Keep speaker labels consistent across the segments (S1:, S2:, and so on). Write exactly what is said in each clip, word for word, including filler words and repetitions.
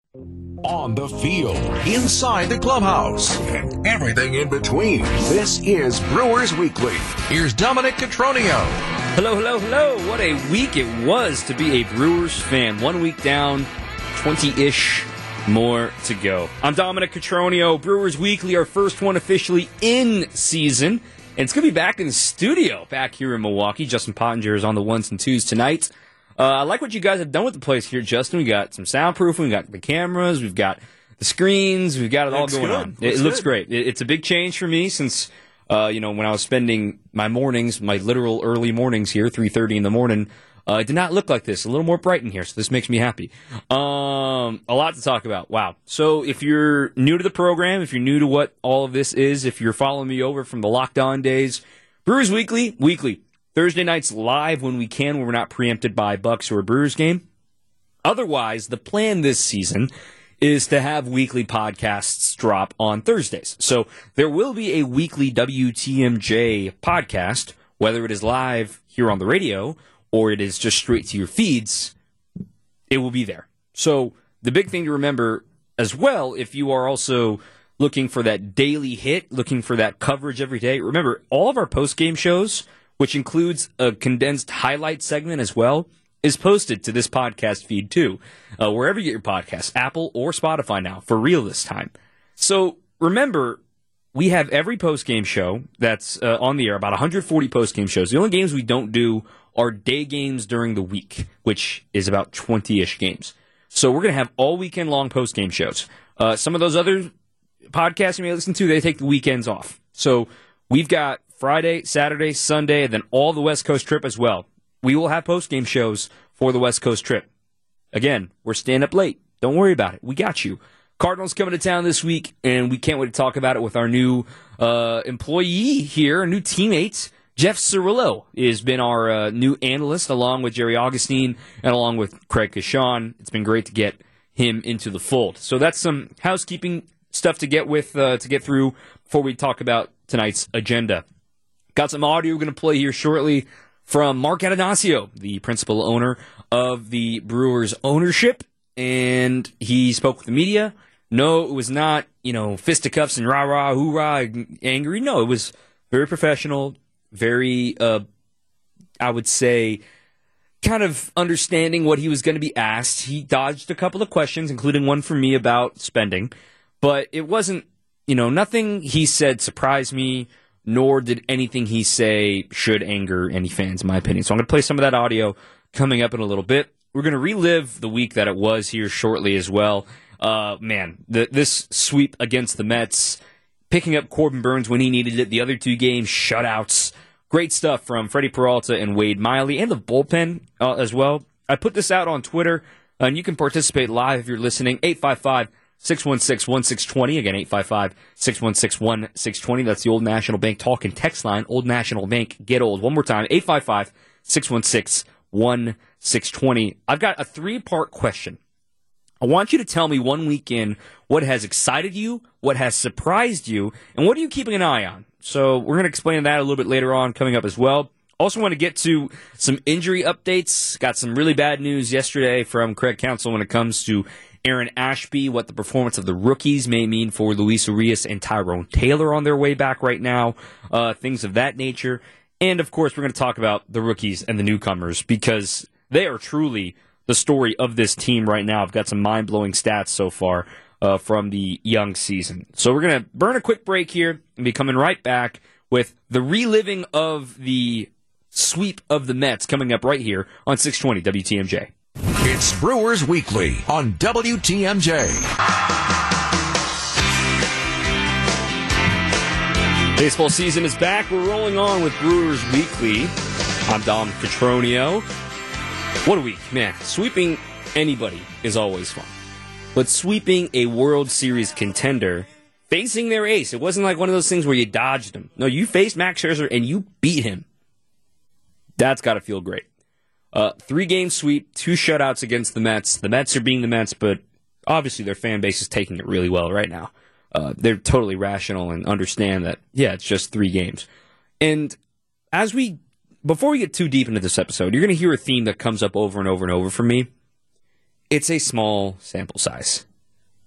S1: On the field, inside the clubhouse, and everything in between. This is Brewers Weekly. Here's Dominic Cotroneo.
S2: Hello, hello, hello. What a week it was to be a Brewers fan. One week down, twenty-ish more to go. I'm Dominic Cotroneo. Brewers Weekly, our first one officially in season. And it's going to be back in the studio, back here in Milwaukee. Justin Pottinger is on the ones and twos tonight. Uh, I like what you guys have done with the place here, Justin. We got some soundproofing, we got the cameras, we've got the screens, we've got it all
S3: looks
S2: going
S3: good.
S2: on.
S3: Looks
S2: it, it looks
S3: good.
S2: great. It, it's a big change for me since, uh, you know, when I was spending my mornings, my literal early mornings here, three thirty in the morning, uh, it did not look like this. A little more bright in here, so this makes me happy. Um, a lot to talk about. Wow. So if you're new to the program, if you're new to what all of this is, if you're following me over from the Locked On days, Brewers Weekly, weekly. Thursday nights live when we can, when we're not preempted by Bucks or a Brewers game. Otherwise, the plan this season is to have weekly podcasts drop on Thursdays. So there will be a weekly W T M J podcast, whether it is live here on the radio or it is just straight to your feeds, it will be there. So the big thing to remember as well, if you are also looking for that daily hit, looking for that coverage every day, remember all of our post-game shows, which includes a condensed highlight segment as well, is posted to this podcast feed too. Uh, wherever you get your podcasts, Apple or Spotify now, for real this time. So remember, we have every post-game show that's uh, on the air, about one hundred forty post-game shows. The only games we don't do are day games during the week, which is about twenty-ish games. So we're going to have all weekend-long post-game shows. Uh, some of those other podcasts you may listen to, they take the weekends off. So we've got Friday, Saturday, Sunday, and then all the West Coast trip as well. We will have post-game shows for the West Coast trip. Again, we're staying up late. Don't worry about it. We got you. Cardinals coming to town this week, and we can't wait to talk about it with our new uh, employee here, our new teammate. Jeff Cirillo has been our uh, new analyst, along with Jerry Augustine and along with Craig Kashan. It's been great to get him into the fold. So that's some housekeeping stuff to get with uh, to get through before we talk about tonight's agenda. Got some audio we're going to play here shortly from Mark Atanasio, the principal owner of the Brewers ownership, and he spoke with the media. No, it was not, you know, fisticuffs and rah-rah, hoorah, angry. No, it was very professional, very, uh, I would say, kind of understanding what he was going to be asked. He dodged a couple of questions, including one from me about spending, but it wasn't, you know, nothing he said surprised me, nor did anything he say should anger any fans, in my opinion. So I'm going to play some of that audio coming up in a little bit. We're going to relive the week that it was here shortly as well. Uh, man, the, this sweep against the Mets, picking up Corbin Burns when he needed it, the other two games, shutouts. Great stuff from Freddie Peralta and Wade Miley, and the bullpen uh, as well. I put this out on Twitter, and you can participate live if you're listening. eight five five, six one six, one six two zero. Again, eight five five, six one six, one six two zero. That's the Old National Bank talk and text line. Old National Bank, get old. One more time, eight five five, six one six, one six two zero. I've got a three-part question. I want you to tell me one week in what has excited you, what has surprised you, and what are you keeping an eye on? So we're going to explain that a little bit later on coming up as well. Also want to get to some injury updates. Got some really bad news yesterday from Craig Counsell when it comes to Aaron Ashby, what the performance of the rookies may mean for Luis Urias and Tyrone Taylor on their way back right now, uh, things of that nature. And, of course, we're going to talk about the rookies and the newcomers because they are truly the story of this team right now. I've got some mind-blowing stats so far uh, from the young season. So we're going to burn a quick break here and be coming right back with the reliving of the sweep of the Mets coming up right here on six twenty W T M J.
S1: It's Brewers Weekly on W T M J.
S2: Baseball season is back. We're rolling on with Brewers Weekly. I'm Dom Cotroneo. What a week, man. Sweeping anybody is always fun. But sweeping a World Series contender, facing their ace, it wasn't like one of those things where you dodged him. No, you faced Max Scherzer and you beat him. That's got to feel great. Uh, three-game sweep, two shutouts against the Mets. The Mets are being the Mets, but obviously their fan base is taking it really well right now. Uh, they're totally rational and understand that, yeah, it's just three games. And as we, before we get too deep into this episode, you're going to hear a theme that comes up over and over and over from me. It's a small sample size.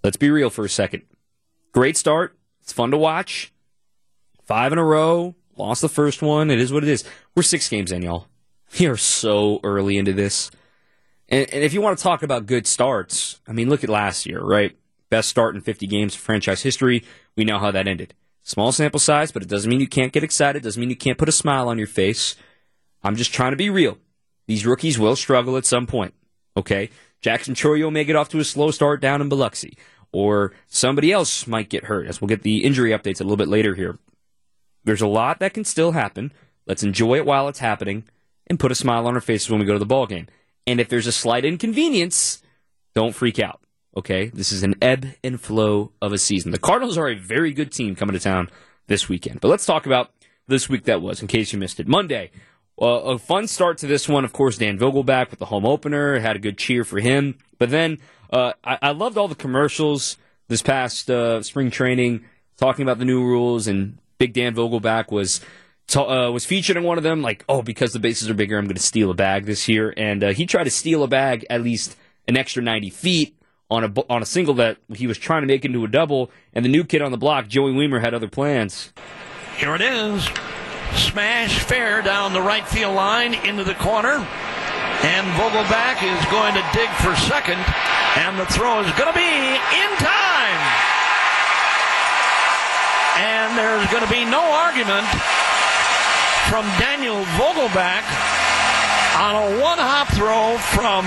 S2: let's be real for a second. Great start. It's fun to watch. Five in a row. Lost the first one. It is what it is. We're six games in, y'all. We are so early into this. And, and if you want to talk about good starts, I mean, look at last year, right? Best start in fifty games of franchise history. We know how that ended. Small sample size, but it doesn't mean you can't get excited. It doesn't mean you can't put a smile on your face. I'm just trying to be real. These rookies will struggle at some point, okay? Jackson Choyo may get off to a slow start down in Biloxi, or somebody else might get hurt, as we'll get the injury updates a little bit later here. There's a lot that can still happen. Let's enjoy it while it's happening and put a smile on our faces when we go to the ball game. And if there's a slight inconvenience, don't freak out, okay? This is an ebb and flow of a season. The Cardinals are a very good team coming to town this weekend. But let's talk about this week that was, in case you missed it. Monday, uh, a fun start to this one. Of course, Dan Vogelback with the home opener. Had a good cheer for him. But then uh, I-, I loved all the commercials this past uh, spring training talking about the new rules, and Big Dan Vogelback was t- uh, was featured in one of them, like, oh, because the bases are bigger, I'm going to steal a bag this year. And uh, he tried to steal a bag at least an extra ninety feet on a, on a single that he was trying to make into a double, and the new kid on the block, Joey Wiemer, had other plans.
S3: Here it is. Smash fair down the right field line into the corner. And Vogelback is going to dig for second, and the throw is going to be in time. And there's going to be no argument from Daniel Vogelback on a one-hop throw from...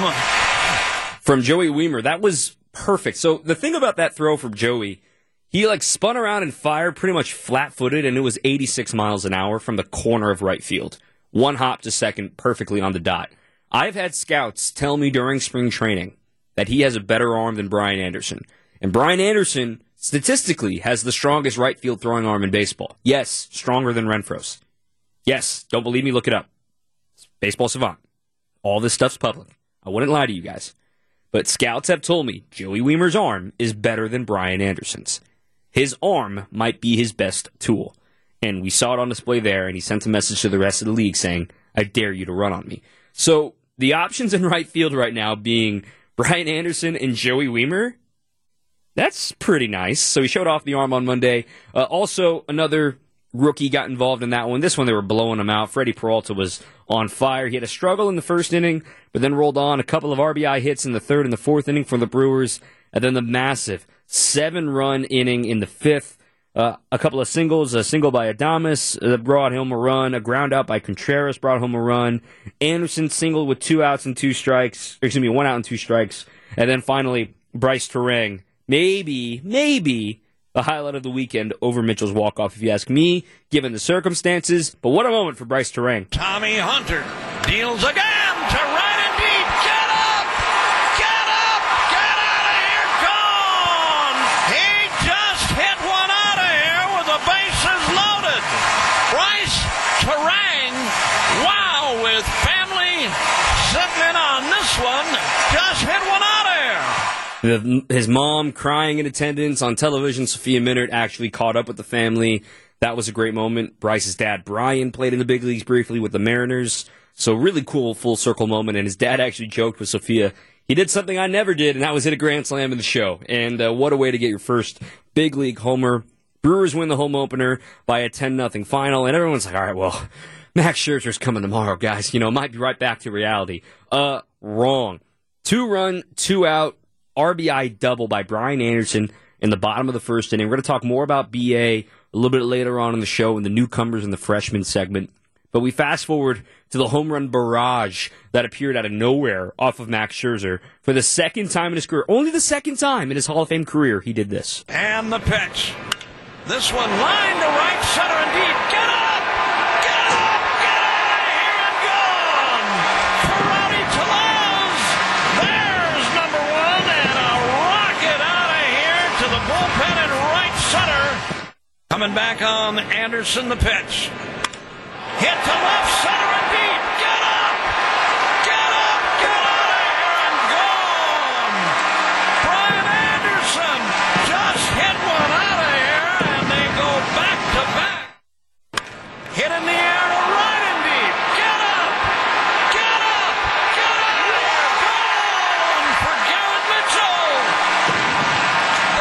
S2: From Joey Wiemer. That was perfect. So the thing about that throw from Joey, he like spun around and fired pretty much flat-footed, and it was eighty-six miles an hour from the corner of right field. One hop to second, perfectly on the dot. I've had scouts tell me during spring training that he has a better arm than Brian Anderson. And Brian Anderson, statistically, has the strongest right field throwing arm in baseball. Yes, stronger than Renfroe's. Yes, don't believe me, look it up. It's Baseball Savant. All this stuff's public. I wouldn't lie to you guys. But scouts have told me Joey Wiemer's arm is better than Brian Anderson's. His arm might be his best tool. And we saw it on display there, and he sent a message to the rest of the league saying, I dare you to run on me. So the options in right field right now being Brian Anderson and Joey Wiemer, that's pretty nice. So he showed off the arm on Monday. Uh, also, another rookie got involved in that one. This one, they were blowing him out. Freddie Peralta was on fire. He had a struggle in the first inning, but then rolled on a couple of R B I hits in the third and the fourth inning for the Brewers, and then the massive seven-run inning in the fifth. Uh, a couple of singles, a single by Adames uh, brought home a run, a ground out by Contreras brought home a run. Anderson singled with two outs and two strikes, excuse me, one out and two strikes. And then finally, Bryce Terang, maybe, maybe the highlight of the weekend over Mitchell's walk-off, if you ask me, given the circumstances. But what a moment for Bryce Terang.
S3: Tommy Hunter deals again to right and deep. Get up! Get up! Get out of here! Gone! He just hit one out of here with the bases loaded. Bryce Terang, wow, with family sitting in on this one, just hit one out of here.
S2: His mom crying in attendance on television. Sophia Minnaert actually caught up with the family. That was a great moment. Bryce's dad, Brian, played in the big leagues briefly with the Mariners. So really cool full circle moment. And his dad actually joked with Sophia, he did something I never did, and that was hit a grand slam in the show. And uh, what a way to get your first big league homer. Brewers win the home opener by a ten nothing final. And everyone's like, all right, well, Max Scherzer's coming tomorrow, guys. You know, might be right back to reality. Uh, wrong. Two run, two out. R B I double by Brian Anderson in the bottom of the first inning. We're going to talk more about B A a little bit later on in the show in the newcomers and the freshmen segment. But we fast forward to the home run barrage that appeared out of nowhere off of Max Scherzer. For the second time in his career, only the second time in his Hall of Fame career, he did this.
S3: And the pitch. This one lined to right center and deep. Get up! Get up! Get out of here and gone! Karate Tellez! There's number one and a rocket out of here to the bullpen in right center. Coming back on Anderson, the pitch. Hit to left center and deep. Get up! Get up! Get out of here and gone! Brian Anderson just hit one out of here, and they go back to back. Hit in the air to right and deep. Get up! Get up! Get out of here! Gone for Garrett Mitchell!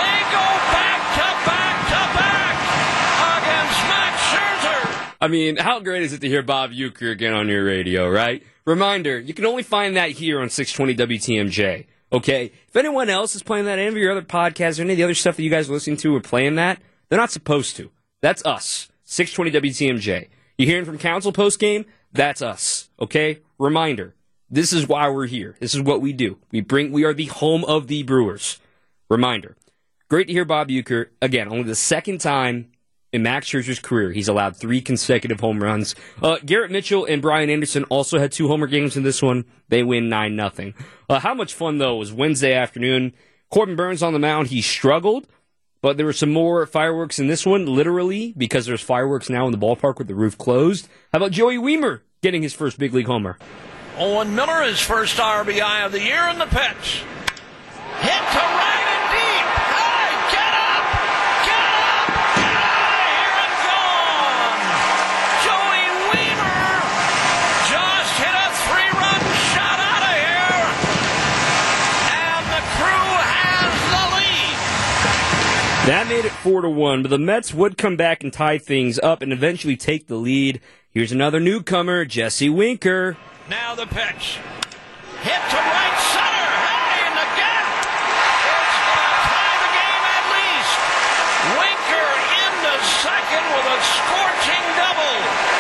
S2: I mean, how great is it to hear Bob Uecker again on your radio, right? Reminder, you can only find that here on six twenty W T M J, okay? If anyone else is playing that, any of your other podcasts or any of the other stuff that you guys are listening to are playing that, they're not supposed to. That's us, six twenty W T M J. You hearing from Council post-game? That's us, okay? Reminder, this is why we're here. This is what we do. We bring. We are the home of the Brewers. Reminder, great to hear Bob Uecker. Again, only the second time in Max Scherzer's career he's allowed three consecutive home runs. Uh, Garrett Mitchell and Brian Anderson also had two homer games in this one. They win nine nothing. Uh, how much fun, though, was Wednesday afternoon. Corbin Burns on the mound. He struggled, but there were some more fireworks in this one, literally, because there's fireworks now in the ballpark with the roof closed. How about Joey Wiemer getting his first big league homer?
S3: Owen Miller, his first R B I of the year in the pitch. Hit to right and deep. Hey, get up! Get up! Get out of here and gone! Joey Wiemer just hit a three-run shot out of here. And the crew has the lead.
S2: That made it four to one, but the Mets would come back and tie things up and eventually take the lead. Here's another newcomer, Jesse Winker.
S3: Now the pitch. Hit to right center. Hey, in the gap. It's going to tie the game at least. Winker into second with a scorching double.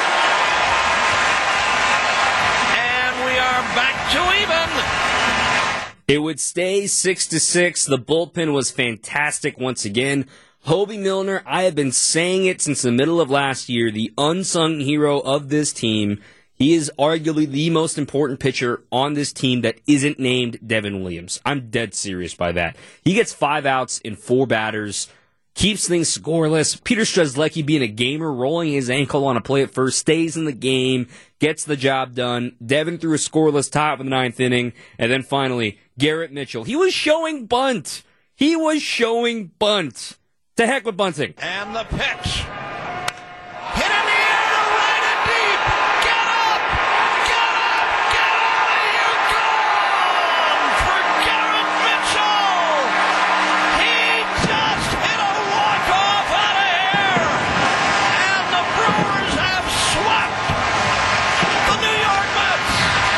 S3: And we are back to even.
S2: It would stay six to six. The bullpen was fantastic once again. Hobie Milner, I have been saying it since the middle of last year, the unsung hero of this team. He is arguably the most important pitcher on this team that isn't named Devin Williams. I'm dead serious by that. He gets five outs in four batters, keeps things scoreless. Peter Strzelecki, being a gamer, rolling his ankle on a play at first, stays in the game, gets the job done. Devin threw a scoreless top in the ninth inning. And then finally, Garrett Mitchell. He was showing bunt. He was showing bunt. To heck with bunting.
S3: And the pitch. Hit in the air to right and deep. Get up! Get up! Get out of here! Gone! For Garrett Mitchell! He just hit a walk-off out of here! And the Brewers have swept the New York Mets!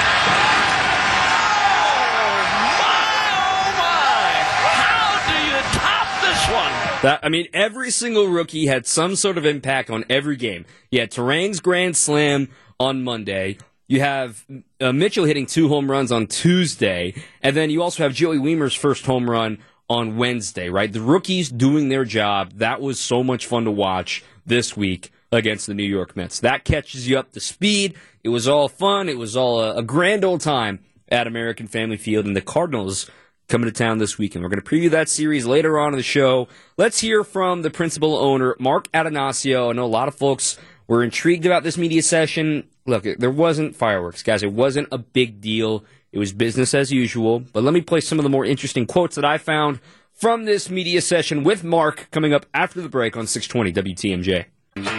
S3: Oh, my, oh, my! How do you top this one?
S2: That, I mean, every single rookie had some sort of impact on every game. You had Terang's grand slam on Monday. You have uh, Mitchell hitting two home runs on Tuesday. And then you also have Joey Wiemer's first home run on Wednesday, right? The rookies doing their job. That was so much fun to watch this week against the New York Mets. That catches you up to speed. It was all fun. It was all a, a grand old time at American Family Field. And the Cardinals coming to town this weekend. We're going to preview that series later on in the show. Let's hear from the principal owner, Mark Attanasio. I know a lot of folks were intrigued about this media session. Look, there wasn't fireworks, guys. It wasn't a big deal. It was business as usual. But let me play some of the more interesting quotes that I found from this media session with Mark coming up after the break on six twenty W T M J. If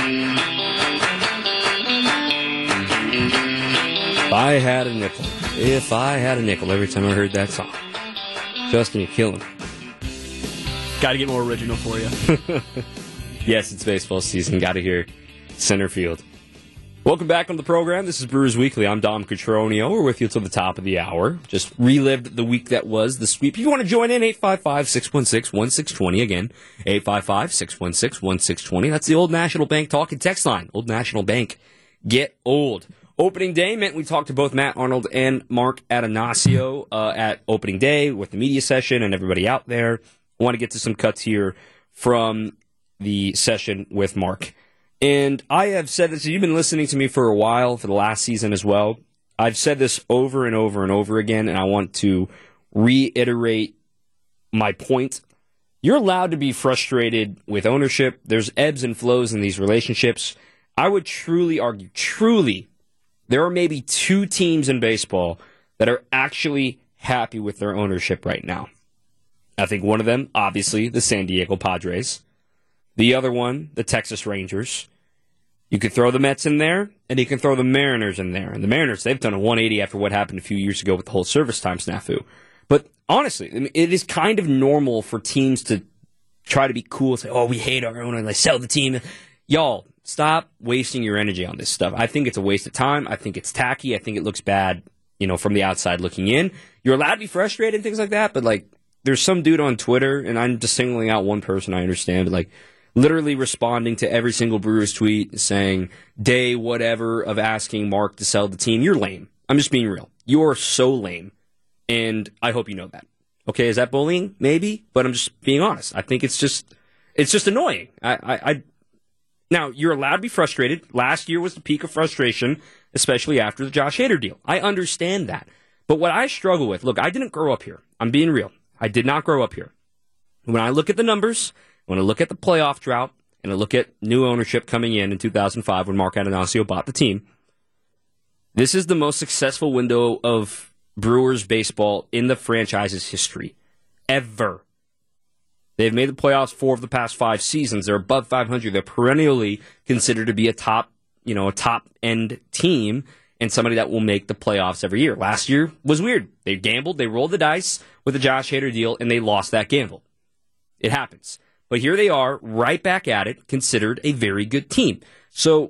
S2: I had a nickel, if I had a nickel every time I heard that song. Justin, you're killing me.
S4: Got to get more original for you.
S2: Yes, it's baseball season. Got to hear center field. Welcome back on the program. This is Brewers Weekly. I'm Dom Cotroneo. We're with you till the top of the hour. Just relived the week that was the sweep. If you want to join in, eight five five, six one six, one six two zero. Again, eight five five, six one six, one six two zero. That's the Old National Bank talk and text line. Old National Bank. Get old. Opening day meant we talked to both Matt Arnold and Mark Attanasio uh, at opening day with the media session and everybody out there. I want to get to some cuts here from the session with Mark. And I have said this, you've been listening to me for a while, for the last season as well. I've said this over and over and over again, and I want to reiterate my point. You're allowed to be frustrated with ownership. There's ebbs and flows in these relationships. I would truly argue, truly, there are maybe two teams in baseball that are actually happy with their ownership right now. I think one of them, obviously, the San Diego Padres. The other one, the Texas Rangers. You could throw the Mets in there, and you can throw the Mariners in there. And the Mariners, they've done a one eighty after what happened a few years ago with the whole service time snafu. But honestly, I mean, it is kind of normal for teams to try to be cool and say, oh, we hate our owner, and they sell the team. Y'all, stop wasting your energy on this stuff. I think it's a waste of time. I think it's tacky. I think it looks bad, you know, from the outside looking in. You're allowed to be frustrated and things like that, but, like, there's some dude on Twitter, and I'm just singling out one person, I understand, but, like, literally responding to every single Brewers tweet saying, day whatever of asking Mark to sell the team. You're lame. I'm just being real. You're so lame, and I hope you know that. Okay, is that bullying? Maybe, but I'm just being honest. I think it's just it's just annoying. I, I, I Now, you're allowed to be frustrated. Last year was the peak of frustration, especially after the Josh Hader deal. I understand that. But what I struggle with, look, I didn't grow up here. I'm being real. I did not grow up here. When I look at the numbers, when I look at the playoff drought, and I look at new ownership coming in in two thousand five when Mark Attanasio bought the team, this is the most successful window of Brewers baseball in the franchise's history, ever. They've made the playoffs four of the past five seasons. They're above five hundred. They're perennially considered to be a top, you know, a top end team and somebody that will make the playoffs every year. Last year was weird. They gambled, they rolled the dice with the Josh Hader deal, and they lost that gamble. It happens. But here they are, right back at it, considered a very good team. So,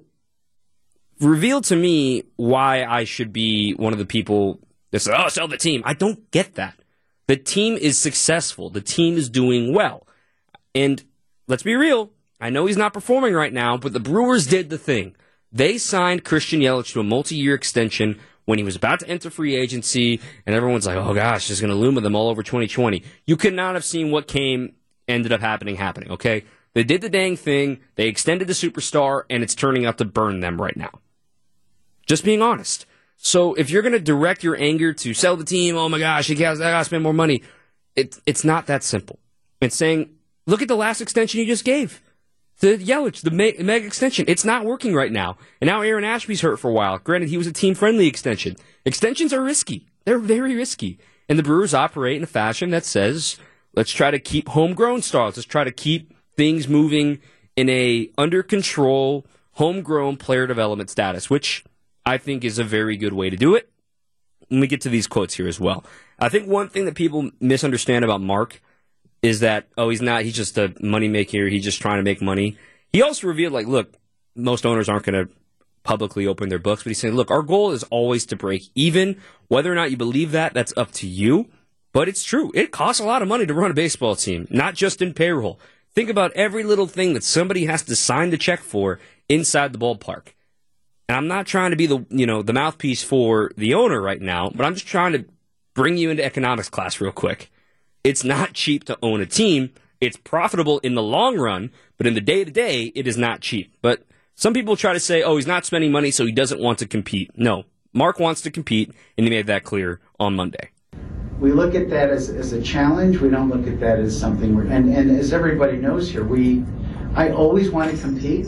S2: reveal to me why I should be one of the people that say, oh, sell the team. I don't get that. The team is successful. The team is doing well. And let's be real. I know he's not performing right now, but the Brewers did the thing. They signed Christian Yelich to a multi-year extension when he was about to enter free agency, and everyone's like, oh, gosh, it's going to loom with them all over twenty twenty. You could not have seen what came, ended up happening, happening, okay? They did the dang thing. They extended the superstar, and it's turning out to burn them right now. Just being honest. So if you're going to direct your anger to sell the team, oh my gosh, I got to spend more money, it, it's not that simple. It's saying, look at the last extension you just gave. The Yelich, the me- mega extension, it's not working right now. And now Aaron Ashby's hurt for a while. Granted, he was a team-friendly extension. Extensions are risky. They're very risky. And the Brewers operate in a fashion that says, let's try to keep homegrown stars. Let's try to keep things moving in a under-control, homegrown player development status, which I think is a very good way to do it. Let me get to these quotes here as well. I think one thing that people misunderstand about Mark is that, oh, he's not, he's just a moneymaker, he's just trying to make money. He also revealed, like, look, most owners aren't going to publicly open their books, but he's saying, look, our goal is always to break even. Whether or not you believe that, that's up to you. But it's true. It costs a lot of money to run a baseball team, not just in payroll. Think about every little thing that somebody has to sign the check for inside the ballpark. And I'm not trying to be the, you know, the mouthpiece for the owner right now, but I'm just trying to bring you into economics class real quick. It's not cheap to own a team. It's profitable in the long run, but in the day-to-day, it is not cheap. But some people try to say, oh, he's not spending money, so he doesn't want to compete. No, Mark wants to compete, and he made that clear on Monday.
S5: We look at that as, as a challenge. We don't look at that as something, we're, and, and as everybody knows here, we, I always want to compete.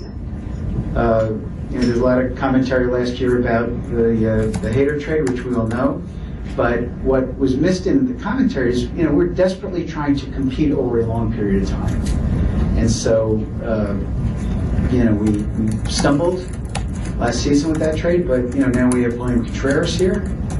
S5: Uh, you know, there's a lot of commentary last year about the, uh, the Hader trade, which we all know. But what was missed in the commentary is, you know, we're desperately trying to compete over a long period of time. And so, uh, you know, we, we stumbled last season with that trade, but, you know, now we have William Contreras here.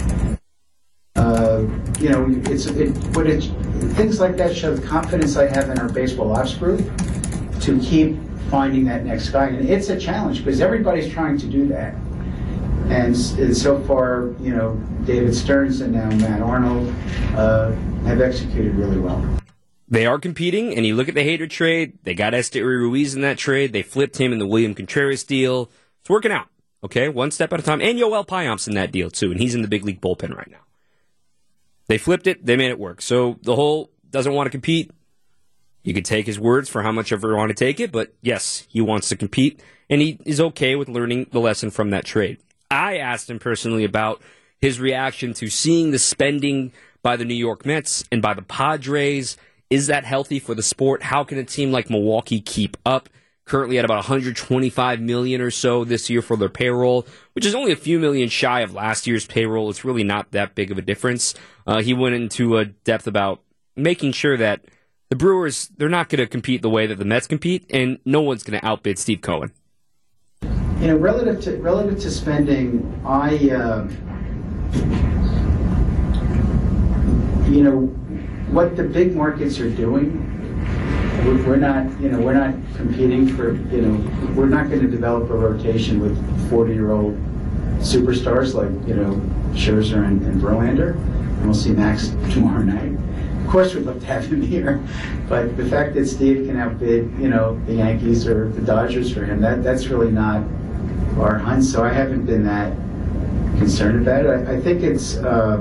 S5: Uh, you know, it's it, but it, things like that show the confidence I have in our baseball ops group to keep finding that next guy. And it's a challenge because everybody's trying to do that. And, and so far, you know, David Stearns and now Matt Arnold uh, have executed really well.
S2: They are competing, and you look at the Hader trade, they got Esteury Ruiz in that trade, they flipped him in the William Contreras deal. It's working out, okay? One step at a time. And Yoel Payamps in that deal, too, and he's in the big league bullpen right now. They flipped it, they made it work. So the whole doesn't want to compete. You could take his words for how much ever you want to take it, but yes, he wants to compete, and he is okay with learning the lesson from that trade. I asked him personally about his reaction to seeing the spending by the New York Mets and by the Padres. Is that healthy for the sport? How can a team like Milwaukee keep up? Currently at about one hundred twenty-five million dollars or so this year for their payroll, which is only a few million shy of last year's payroll. It's really not that big of a difference. Uh, he went into a depth about making sure that the Brewers, they're not going to compete the way that the Mets compete, and no one's going to outbid Steve Cohen.
S5: You know, relative to relative to spending, I, uh, you know, what the big markets are doing we're, we're not, you know, we're not competing for, you know, we're not going to develop a rotation with forty-year-old superstars like, you know, Scherzer and, and Verlander. And we'll see Max tomorrow night. Of course, we'd love to have him here, but the fact that Steve can outbid, you know, the Yankees or the Dodgers for him, that that's really not our hunt. So I haven't been that concerned about it. I, I think it's uh,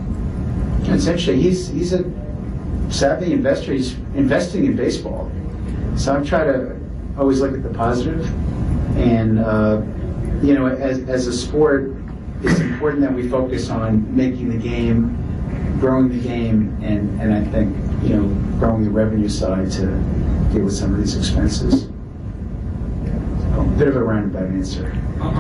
S5: essentially he's he's a savvy investor. He's investing in baseball. So I'm trying to always look at the positive, and uh, you know, as as a sport, it's important that we focus on making the game, growing the game, and, and I think, you know, growing the revenue side to deal with some of these expenses. So, a bit of a roundabout answer.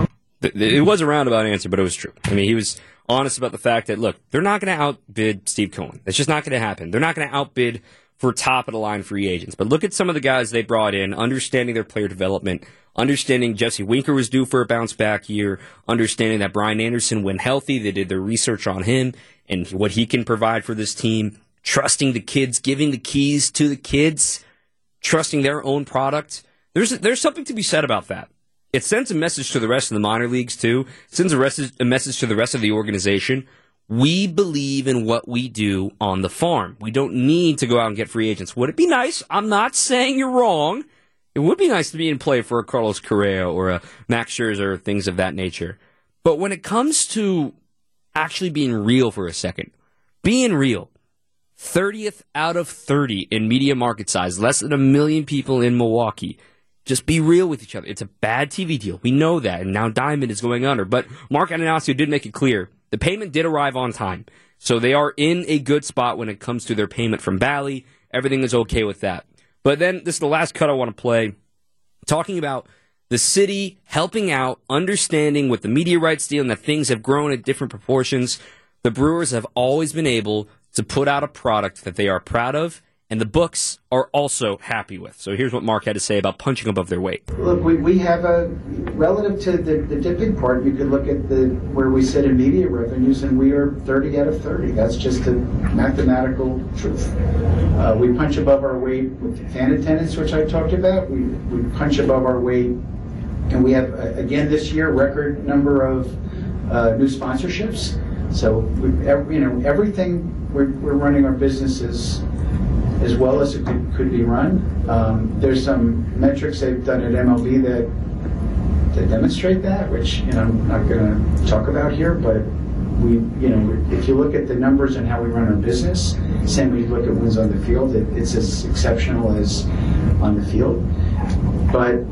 S2: It was a roundabout answer, but it was true. I mean, he was honest about the fact that, look, they're not going to outbid Steve Cohen. It's just not going to happen. They're not going to outbid for top-of-the-line free agents. But look at some of the guys they brought in, understanding their player development, understanding Jesse Winker was due for a bounce-back year, understanding that Brian Anderson, when healthy, they did their research on him and what he can provide for this team, trusting the kids, giving the keys to the kids, trusting their own product. There's there's something to be said about that. It sends a message to the rest of the minor leagues, too. It sends a, rest, a message to the rest of the organization. We believe in what we do on the farm. We don't need to go out and get free agents. Would it be nice? I'm not saying you're wrong. It would be nice to be in play for a Carlos Correa or a Max Scherzer or things of that nature. But when it comes to actually being real for a second, being real, thirtieth out of thirty in media market size, less than a million people in Milwaukee. Just be real with each other. It's a bad T V deal. We know that, and now Diamond is going under. But Mark Attanasio did make it clear. The payment did arrive on time. So they are in a good spot when it comes to their payment from Bally. Everything is okay with that. But then, this is the last cut I want to play. Talking about the city helping out, understanding with the media rights deal and that things have grown at different proportions. The Brewers have always been able to put out a product that they are proud of, and the books are also happy with. So here's what Mark had to say about punching above their weight.
S5: Look, we, we have a, relative to the, the dipping part, you could look at the where we sit in media revenues, and we are thirty out of thirty. That's just a mathematical truth. Uh, we punch above our weight with fan attendance, which I talked about. We, we punch above our weight, and we have, uh, again this year, record number of uh, new sponsorships. So, we, every, you know, everything, we're, we're running our businesses as well as it could, could be run. Um, there's some metrics they've done at M L B that that demonstrate that, which, you know, I'm not going to talk about here, but we, you know, if you look at the numbers and how we run our business, same when you look at wins on the field, it, it's as exceptional as on the field. But,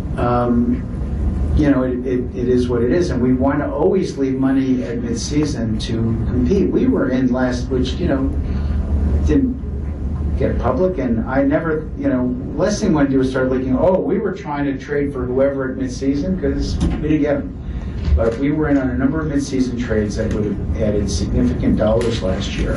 S5: um, you know, it, it, it is what it is, and we want to always leave money at midseason to compete. We were in last, which, you know, didn't get public, and I never, you know, last thing I want to do is start leaking, oh, we were trying to trade for whoever at midseason, because we didn't get them. But we were in on a number of midseason trades that would have added significant dollars last year.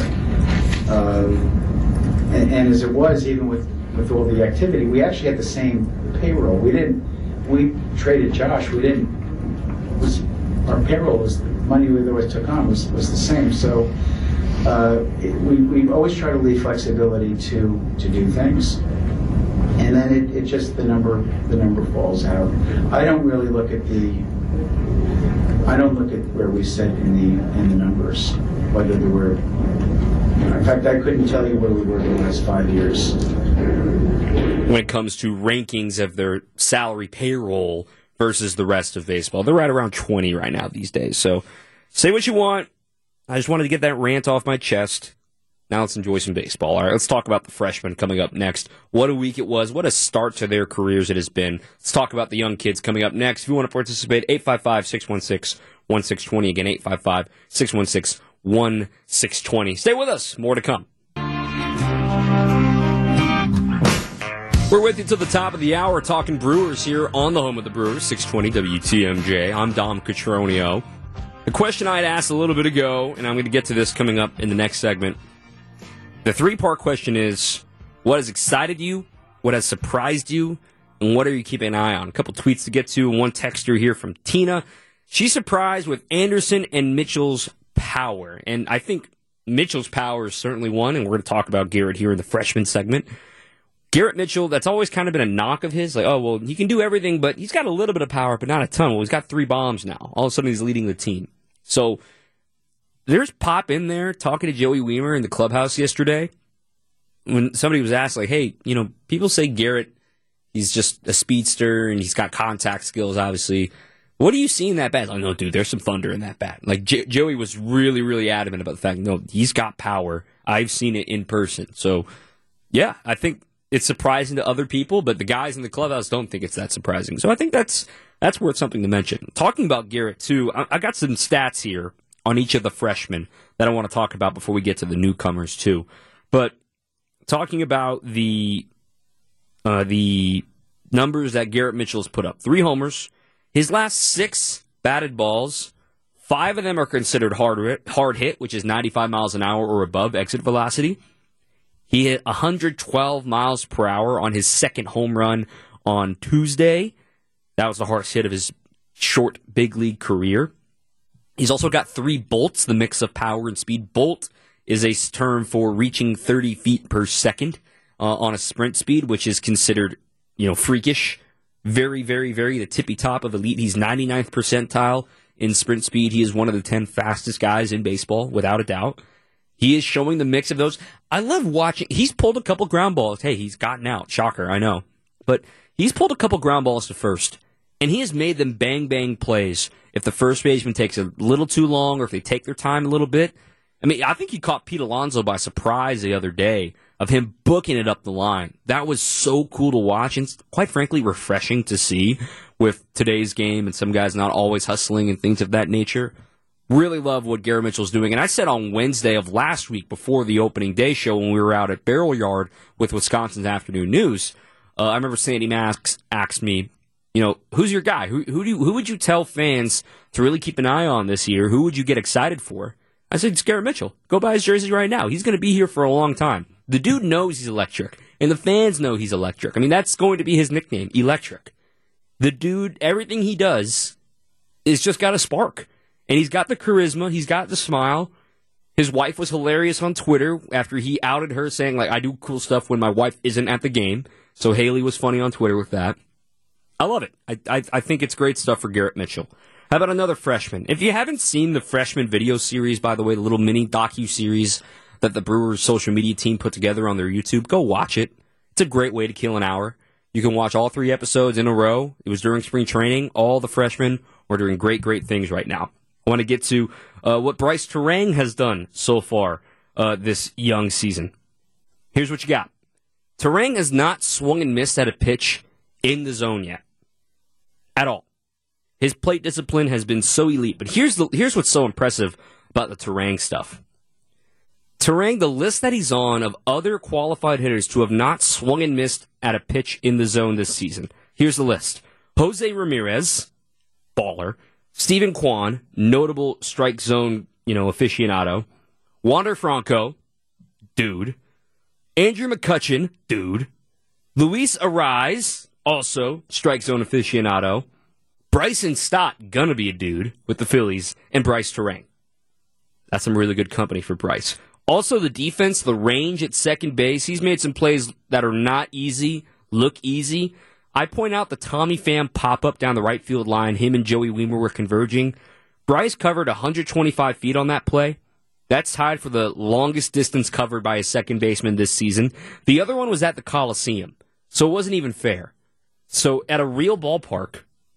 S5: Uh, and, and as it was, even with, with all the activity, we actually had the same payroll. We didn't, we traded Josh, we didn't, was, our payroll was, the money we always took on was, was the same. So Uh, it, we, we always try to leave flexibility to, to do things, and then it, it just the number the number falls out. I don't really look at the I don't look at where we sit in the in the numbers, whether they were. You know, in fact, I couldn't tell you where we were the last five years.
S2: When it comes to rankings of their salary payroll versus the rest of baseball, they're right around twenty right now these days. So say what you want. I just wanted to get that rant off my chest. Now let's enjoy some baseball. All right, let's talk about the freshmen coming up next. What a week it was. What a start to their careers it has been. Let's talk about the young kids coming up next. If you want to participate, eight five five, six one six, one six two zero. Again, eight five five, six one six, one six two zero. Stay with us. More to come. We're with you till the top of the hour, talking Brewers here on the home of the Brewers, six twenty W T M J. I'm Dom Cotroneo. The question I had asked a little bit ago, and I'm going to get to this coming up in the next segment. The three-part question is, what has excited you, what has surprised you, and what are you keeping an eye on? A couple tweets to get to, and one texter here from Tina. She's surprised with Anderson and Mitchell's power, and I think Mitchell's power is certainly one, and we're going to talk about Garrett here in the freshman segment. Garrett Mitchell, that's always kind of been a knock of his. Like, oh, well, he can do everything, but he's got a little bit of power, but not a ton. Well, he's got three bombs now. All of a sudden, he's leading the team. So there's Pop in there talking to Joey Wiemer in the clubhouse yesterday when somebody was asked, like, hey, you know, people say Garrett, he's just a speedster and he's got contact skills, obviously. What do you see in that bat? Like, no, dude, there's some thunder in that bat. Like, J- Joey was really, really adamant about the fact, no, he's got power. I've seen it in person. So, yeah, I think it's surprising to other people, but the guys in the clubhouse don't think it's that surprising. So I think that's that's worth something to mention. Talking about Garrett, too, I, I got some stats here on each of the freshmen that I want to talk about before we get to the newcomers, too. But talking about the uh, the numbers that Garrett Mitchell has put up. Three homers. His last six batted balls, five of them are considered hard hit, hard hit, which is ninety-five miles an hour or above exit velocity. He hit one hundred twelve miles per hour on his second home run on Tuesday. That was the hardest hit of his short big league career. He's also got three bolts, the mix of power and speed. Bolt is a term for reaching thirty feet per second uh, on a sprint speed, which is considered, you know, freakish. Very, very, very the tippy top of elite. He's ninety-ninth percentile in sprint speed. He is one of the ten fastest guys in baseball, without a doubt. He is showing the mix of those. I love watching. He's pulled a couple ground balls. Hey, he's gotten out. Shocker, I know. But he's pulled a couple ground balls to first, and he has made them bang-bang plays. If the first baseman takes a little too long or if they take their time a little bit. I mean, I think he caught Pete Alonso by surprise the other day of him booking it up the line. That was so cool to watch and, quite frankly, refreshing to see with today's game and some guys not always hustling and things of that nature. Really love what Garrett Mitchell's doing. And I said on Wednesday of last week before the opening day show when we were out at Barrel Yard with Wisconsin's Afternoon News, uh, I remember Sandy Max asked me, you know, who's your guy? Who who, do you, who would you tell fans to really keep an eye on this year? Who would you get excited for? I said, it's Garrett Mitchell. Go buy his jersey right now. He's going to be here for a long time. The dude knows he's electric, and the fans know he's electric. I mean, that's going to be his nickname, Electric. The dude, everything he does is just got a spark. And he's got the charisma. He's got the smile. His wife was hilarious on Twitter after he outed her saying, like, I do cool stuff when my wife isn't at the game. So Haley was funny on Twitter with that. I love it. I, I, I think it's great stuff for Garrett Mitchell. How about another freshman? If you haven't seen the freshman video series, by the way, the little mini docu-series that the Brewers social media team put together on their YouTube, go watch it. It's a great way to kill an hour. You can watch all three episodes in a row. It was during spring training. All the freshmen are doing great, great things right now. I want to get to uh, what Bryce Turang has done so far uh, this young season. Here's what you got. Turang has not swung and missed at a pitch in the zone yet. At all. His plate discipline has been so elite. But here's the here's what's so impressive about the Turang stuff. Turang, the list that he's on of other qualified hitters to have not swung and missed at a pitch in the zone this season. Here's the list. Jose Ramirez, baller. Stephen Kwan, notable strike zone, you know, aficionado. Wander Franco, dude. Andrew McCutchen, dude. Luis Ariz, also strike zone aficionado. Bryson Stott, gonna be a dude with the Phillies, and Bryce Turang. That's some really good company for Bryce. Also, the defense, the range at second base. He's made some plays that are not easy, look easy. I point out the Tommy Pham pop-up down the right field line. Him and Joey Wiemer were converging. Bryce covered one hundred twenty-five feet on that play. That's tied for the longest distance covered by a second baseman this season. The other one was at the Coliseum, so it wasn't even fair. So at a real ballpark,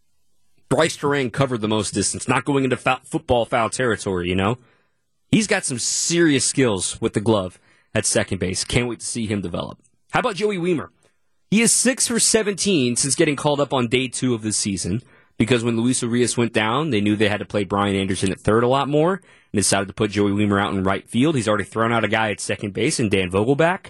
S2: Bryce Turang covered the most distance, not going into foul, football foul territory, you know? He's got some serious skills with the glove at second base. Can't wait to see him develop. How about Joey Wiemer? He is six for seventeen since getting called up on day two of the season because when Luis Arias went down, they knew they had to play Brian Anderson at third a lot more and decided to put Joey Wiemer out in right field. He's already thrown out a guy at second base and Dan Vogelback.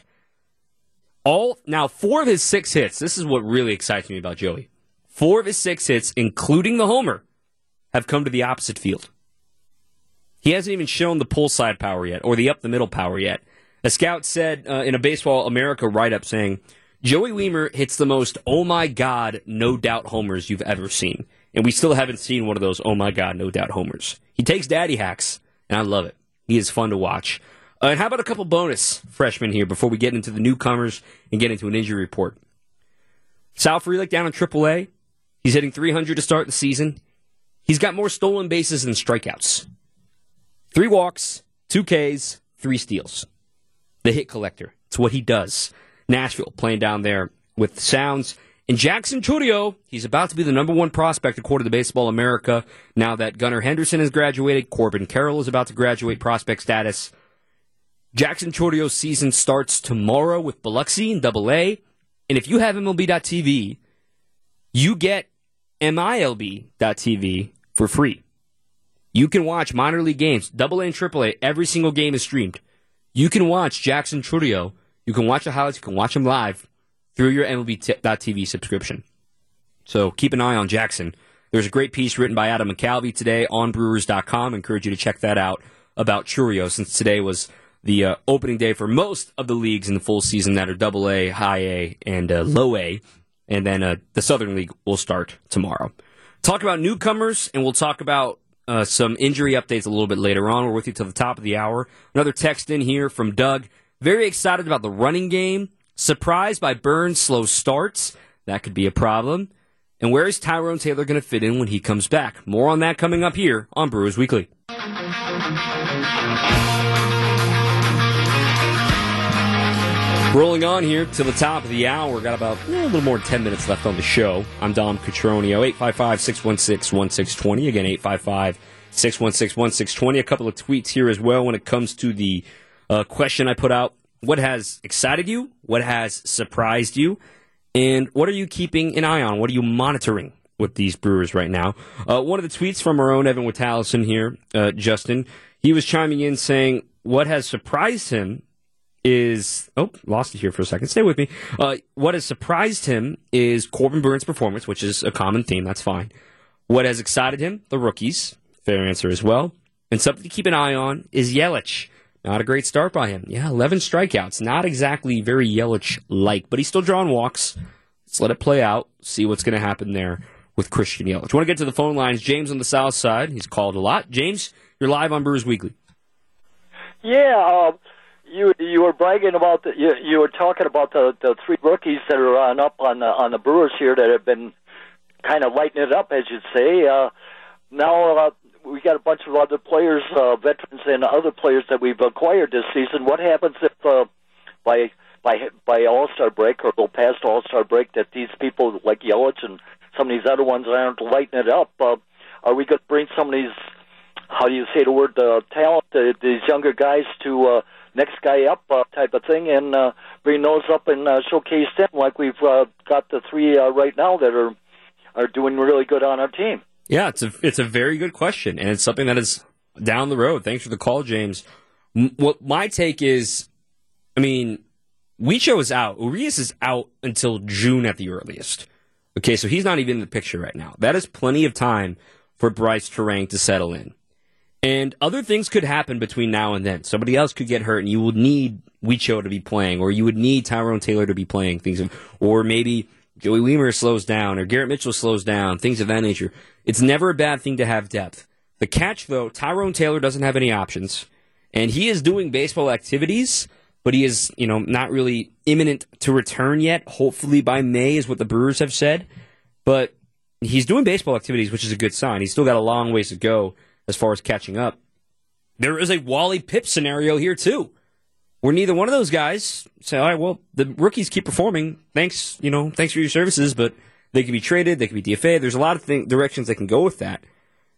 S2: All now, four of his six hits, this is what really excites me about Joey. Four of his six hits, including the homer, have come to the opposite field. He hasn't even shown the pull side power yet or the up-the-middle power yet. A scout said uh, in a Baseball America write-up saying, Joey Wiemer hits the most oh-my-God, no-doubt homers you've ever seen. And we still haven't seen one of those oh-my-God, no-doubt homers. He takes daddy hacks, and I love it. He is fun to watch. Uh, and how about a couple bonus freshmen here before we get into the newcomers and get into an injury report? Sal Frelick down in triple A. He's hitting three hundred to start the season. He's got more stolen bases than strikeouts. Three walks, two Ks, three steals. The hit collector. It's what he does. Nashville playing down there with the Sounds. And Jackson Chourio, he's about to be the number one prospect according to Baseball America. Now that Gunnar Henderson has graduated, Corbin Carroll is about to graduate prospect status. Jackson Chourio's season starts tomorrow with Biloxi in double A. And if you have M L B dot T V, you get M I L B dot T V for free. You can watch minor league games, double A and triple A. Every single game is streamed. You can watch Jackson Chourio. You can watch the highlights. You can watch him live through your M L B dot T V subscription. So keep an eye on Jackson. There's a great piece written by Adam McCalvey today on Brewers dot com. I encourage you to check that out about Chourio, since today was the uh, opening day for most of the leagues in the full season that are double A, high A, and uh, low A. And then uh, the Southern League will start tomorrow. Talk about newcomers, and we'll talk about uh, some injury updates a little bit later on. We're with you till the top of the hour. Another text in here from Doug. Very excited about the running game. Surprised by Burns' slow starts. That could be a problem. And where is Tyrone Taylor going to fit in when he comes back? More on that coming up here on Brewers Weekly. Rolling on here to the top of the hour. Got about eh, a little more than ten minutes left on the show. I'm Dom Cotroneo. eight five five, six one six, one six two zero. Again, eight five five, six one six, one six two zero. A couple of tweets here as well when it comes to the uh, question I put out. What has excited you? What has surprised you? And what are you keeping an eye on? What are you monitoring with these Brewers right now? Uh, one of the tweets from our own Evan Witalison here, uh, Justin, he was chiming in saying what has surprised him is, oh, lost it here for a second. Stay with me. Uh, what has surprised him is Corbin Burns' performance, which is a common theme. That's fine. What has excited him? The rookies. Fair answer as well. And something to keep an eye on is Yelich. Not a great start by him. Yeah, eleven strikeouts. Not exactly very Yelich-like, but he's still drawing walks. Let's let it play out. See what's going to happen there with Christian Yelich. Want to get to the phone lines? James on the south side. He's called a lot. James, you're live on Brewers Weekly.
S6: Yeah, uh, you you were bragging about the you, you were talking about the, the three rookies that are on up on the on the Brewers here that have been kind of lighting it up, as you'd say. Uh, now uh, we got a bunch of other players, uh, veterans, and other players that we've acquired this season. What happens if uh, by by by All-Star break or go past All-Star break that these people like Yelich and some of these other ones aren't lighting it up? Uh, are we going to bring some of these, how do you say the word, uh, talent, uh, these younger guys to uh, next guy up uh, type of thing, and uh, bring those up and uh, showcase them like we've uh, got the three uh, right now that are are doing really good on our team?
S2: Yeah, it's a it's a very good question, and it's something that is down the road. Thanks for the call, James. M- what my take is, I mean, Weicho is out. Urias is out until June at the earliest. Okay, so he's not even in the picture right now. That is plenty of time for Bryce Terang to settle in. And other things could happen between now and then. Somebody else could get hurt, and you would need Weicho to be playing, or you would need Tyrone Taylor to be playing, things, of, or maybe Joey Wiemer slows down, or Garrett Mitchell slows down, things of that nature. It's never a bad thing to have depth. The catch, though, Tyrone Taylor doesn't have any options, and he is doing baseball activities, but he is, you know, not really imminent to return yet. Hopefully by May is what the Brewers have said, but he's doing baseball activities, which is a good sign. He's still got a long ways to go as far as catching up. There is a Wally Pipp scenario here, too, where neither one of those guys say, all right, well, the rookies keep performing. Thanks, you know, thanks for your services, but they can be traded, they can be D F A. There's a lot of thing, directions they can go with that.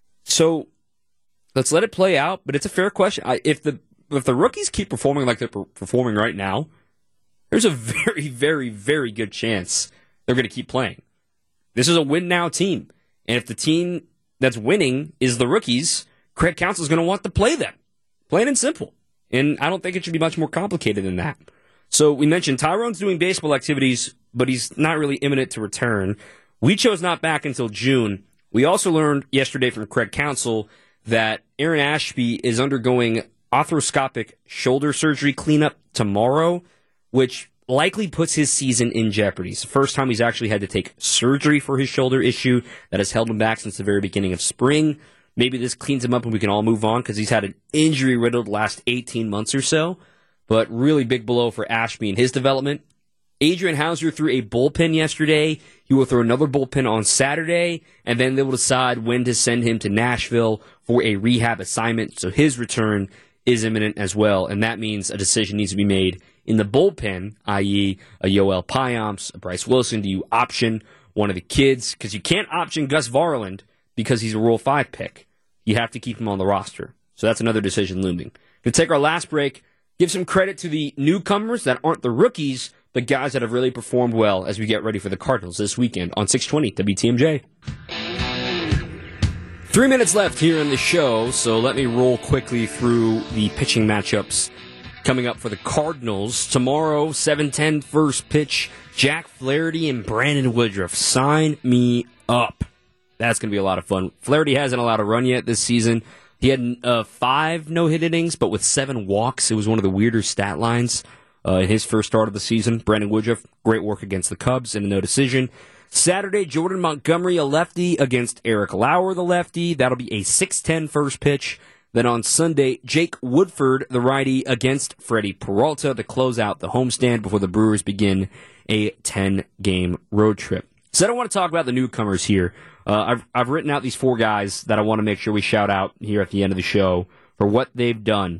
S2: So let's let it play out, but it's a fair question. I, if the if the rookies keep performing like they're per- performing right now, there's a very, very, very good chance they're going to keep playing. This is a win-now team, and if the team that's winning is the rookies, Craig Counsell is going to want to play them. Plain and simple. And I don't think it should be much more complicated than that. So we mentioned Tyrone's doing baseball activities, but he's not really imminent to return. Weicho's not back until June. We also learned yesterday from Craig Counsell that Aaron Ashby is undergoing arthroscopic shoulder surgery cleanup tomorrow, which likely puts his season in jeopardy. It's the first time he's actually had to take surgery for his shoulder issue that has held him back since the very beginning of spring. Maybe this cleans him up and we can all move on because he's had an injury-riddled last eighteen months or so. But really big blow for Ashby and his development. Adrian Hauser threw a bullpen yesterday. He will throw another bullpen on Saturday, and then they will decide when to send him to Nashville for a rehab assignment. So his return is imminent as well, and that means a decision needs to be made in the bullpen, that is a Yoel Payamps, a Bryce Wilson. Do you option one of the kids? Because you can't option Gus Varland because he's a Rule five pick. You have to keep him on the roster. So that's another decision looming. Going to take our last break. Give some credit to the newcomers that aren't the rookies, but guys that have really performed well as we get ready for the Cardinals this weekend on six twenty W T M J. Three minutes left here in the show, so let me roll quickly through the pitching matchups coming up for the Cardinals. Tomorrow, seven ten first pitch, Jack Flaherty and Brandon Woodruff. Sign me up. That's going to be a lot of fun. Flaherty hasn't allowed a run yet this season. He had uh, five no-hit innings, but with seven walks. It was one of the weirder stat lines uh, in his first start of the season. Brandon Woodruff, great work against the Cubs in a no decision. Saturday, Jordan Montgomery, a lefty, against Eric Lauer, the lefty. That'll be a six ten first pitch. Then on Sunday, Jake Woodford, the righty, against Freddie Peralta to close out the homestand before the Brewers begin a ten-game road trip. So I don't want to talk about the newcomers here. Uh, I've I've written out these four guys that I want to make sure we shout out here at the end of the show for what they've done.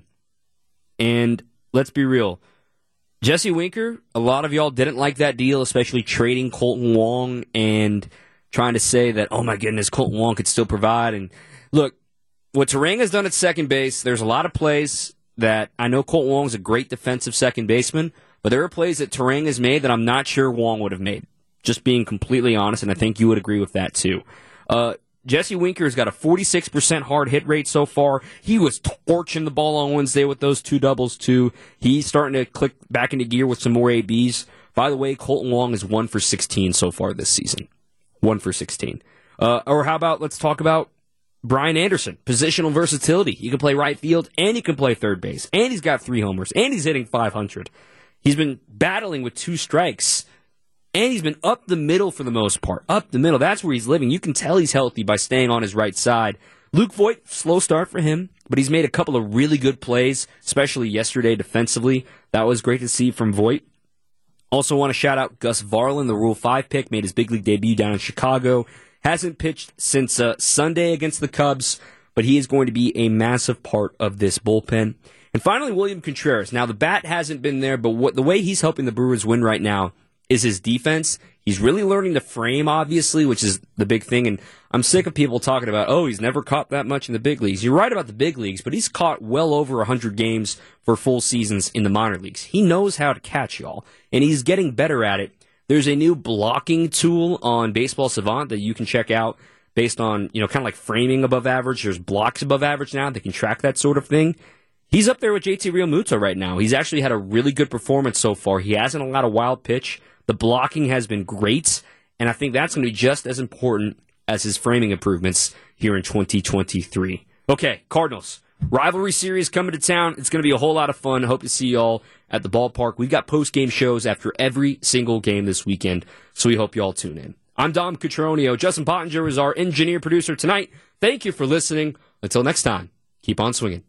S2: And let's be real. Jesse Winker, a lot of y'all didn't like that deal, especially trading Colton Wong and trying to say that, oh my goodness, Colton Wong could still provide. And look, what Taranga's done at second base, there's a lot of plays that I know Colton Wong's a great defensive second baseman, but there are plays that Taranga's made that I'm not sure Wong would have made. Just being completely honest, and I think you would agree with that too. Uh, Jesse Winker's got a forty-six percent hard hit rate so far. He was torching the ball on Wednesday with those two doubles too. He's starting to click back into gear with some more A Bs. By the way, Colton Wong is one for sixteen so far this season. one for sixteen. Uh, or how about, let's talk about Brian Anderson. Positional versatility. He can play right field, and he can play third base. And he's got three homers, and he's hitting five hundred. He's been battling with two strikes. And he's been up the middle for the most part. Up the middle. That's where he's living. You can tell he's healthy by staying on his right side. Luke Voit, slow start for him, but he's made a couple of really good plays, especially yesterday defensively. That was great to see from Voit. Also want to shout out Gus Varland, the Rule five pick, made his big league debut down in Chicago. Hasn't pitched since uh, Sunday against the Cubs, but he is going to be a massive part of this bullpen. And finally, William Contreras. Now, the bat hasn't been there, but what the way he's helping the Brewers win right now is his defense. He's really learning to frame, obviously, which is the big thing. And I'm sick of people talking about, oh, he's never caught that much in the big leagues. You're right about the big leagues, but he's caught well over one hundred games for full seasons in the minor leagues. He knows how to catch y'all, and he's getting better at it. There's a new blocking tool on Baseball Savant that you can check out based on, you know, kind of like framing above average. There's blocks above average now. They can track that sort of thing. He's up there with J T Realmuto right now. He's actually had a really good performance so far. He hasn't allowed a wild pitch. The blocking has been great, and I think that's going to be just as important as his framing improvements here in twenty twenty-three. Okay, Cardinals. Rivalry series coming to town. It's going to be a whole lot of fun. Hope to see y'all at the ballpark. We've got post-game shows after every single game this weekend, so we hope y'all tune in. I'm Dom Cotroneo. Justin Pottinger is our engineer-producer tonight. Thank you for listening. Until next time, keep on swinging.